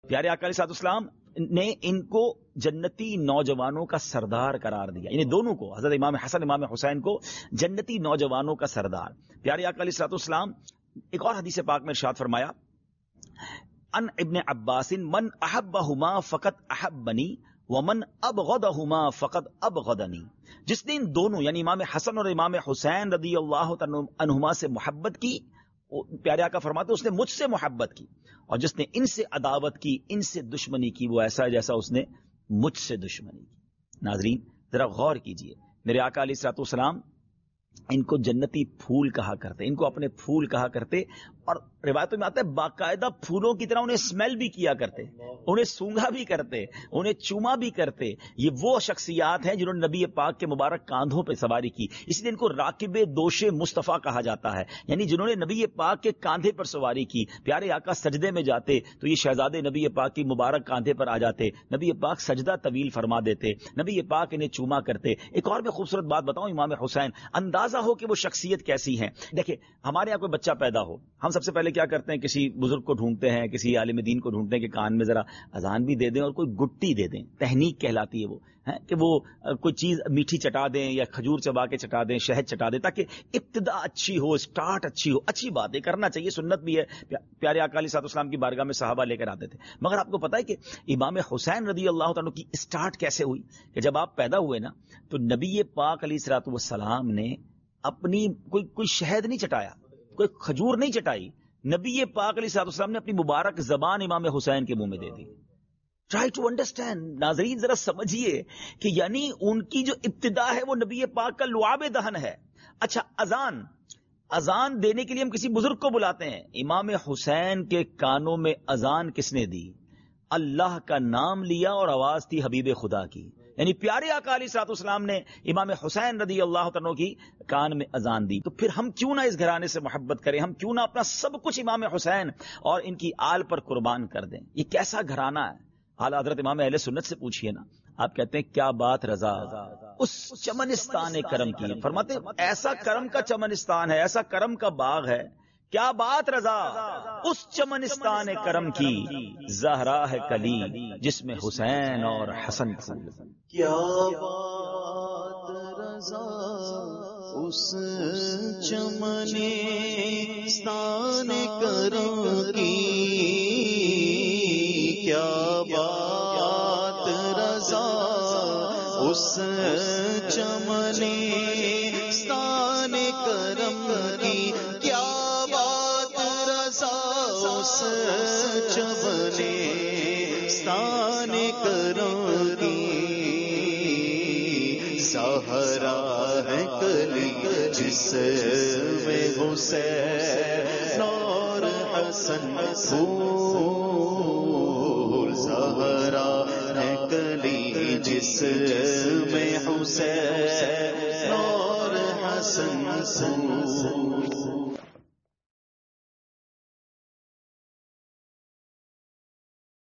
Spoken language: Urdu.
پیارے آقا علیہ السلام نے ان کو جنتی نوجوانوں کا سردار قرار دیا، یعنی دونوں کو، حضرت امام حسن امام حسین کو جنتی نوجوانوں کا سردار. پیارے آقا علیہ السلام ایک اور حدیث پاک میں ارشاد فرمایا، ان ابن عباس من احبہما فقط احبنی ومن ابغضہما فقط ابغضنی. جس نے ان دونوں یعنی امام حسن اور امام حسین رضی اللہ عنہما سے محبت کی، پیارے آقا فرماتے اس نے مجھ سے محبت کی، اور جس نے ان سے عداوت کی، ان سے دشمنی کی، وہ ایسا جیسا اس نے مجھ سے دشمنی کی. ناظرین ذرا غور کیجئے، میرے آقا علیہ السلام ان کو جنتی پھول کہا کرتے، ان کو اپنے پھول کہا کرتے، اور روایتوں میں آتا ہے باقاعدہ پھولوں کی طرح انہیں اسمیل بھی کیا کرتے، انہیں سونگا بھی کرتے، انہیں چوما بھی کرتے. یہ وہ شخصیات ہیں جنہوں نے نبی پاک کے مبارک کاندھوں پہ سواری کی، اس لیے ان کو راکب دوش مصطفیٰ کہا جاتا ہے، یعنی جنہوں نے نبی پاک کے کاندھے پر سواری کی. پیارے آقا سجدے میں جاتے تو یہ شہزادے نبی پاک کی مبارک کاندھے پر آ جاتے، نبی پاک سجدہ طویل فرما دیتے، نبی پاک انہیں چوما کرتے. ایک اور میں خوبصورت بات بتاؤں، امام حسین اندازہ ہو کہ وہ شخصیت کیسی ہے. دیکھیں ہمارے یہاں کوئی بچہ پیدا ہو، ہم سب سے پہلے کیا کرتے ہیں، کسی بزرگ کو ڈھونڈتے ہیں، کسی عالم دین کو ڈھونڈتے ہیں کہ کان میں ذرا اذان بھی دے دیں اور کوئی گٹی دے دیں. تحنیک کہلاتی ہے وہ، کہ وہ کوئی چیز میٹھی چٹا دیں یا کھجور چبا کے چٹا دیں، شہد چٹا دیں، تاکہ ابتدا اچھی ہو، سٹارٹ اچھی ہو. اچھی بات ہے، کرنا چاہیے، سنت بھی ہے. پیارے آقا علیہ السلام کی بارگاہ میں صحابہ لے کر آتے تھے. مگر آپ کو پتا ہے کہ امام حسین رضی اللہ عنہ کی سٹارٹ کیسے ہوئی؟ کہ جب آپ پیدا ہوئے نا تو نبی پاک علیہ السلام نے اپنی کوئی شہد نہیں چٹایا، کوئی کھجور نہیں چٹائی، نبی پاک علیہ السلام نے اپنی مبارک زبان امام حسین کے منہ میں دے دی. ٹرائی ٹو انڈرسٹینڈ، ناظرین ذرا سمجھیے کہ یعنی ان کی جو ابتدا ہے وہ نبی پاک کا لعاب دہن ہے. اچھا اذان دینے کے لیے ہم کسی بزرگ کو بلاتے ہیں، امام حسین کے کانوں میں اذان کس نے دی؟ اللہ کا نام لیا اور آواز تھی حبیب خدا کی. یعنی پیارے آقا علیہ السلام نے امام حسین رضی اللہ عنہ کی کان میں اذان دی. تو پھر ہم کیوں نہ اس گھرانے سے محبت کریں، ہم کیوں نہ اپنا سب کچھ امام حسین اور ان کی آل پر قربان کر دیں. یہ کیسا گھرانہ ہے؟ اعلیٰ حضرت امام اہل سنت سے پوچھئے نا، آپ کہتے ہیں کیا بات رضا اس چمنستان کرم کی. فرماتے ایسا کرم کا چمنستان ہے، ایسا کرم کا باغ ہے، کیا بات رضا اس چمنستان کرم کی، زہرا ہے کلی جس میں حسین اور حسن پھول. کیا بات رضا اس چمنستان کرم کی، کیا بات رضا اس چمنستان کرم کی، کیا بات رضا اس چمنستان کرم کی. زہرا ہے کلی جس میں حسین اور حسن پھول، زہرا ہے کلی جس میں حسین اور حسن پھول.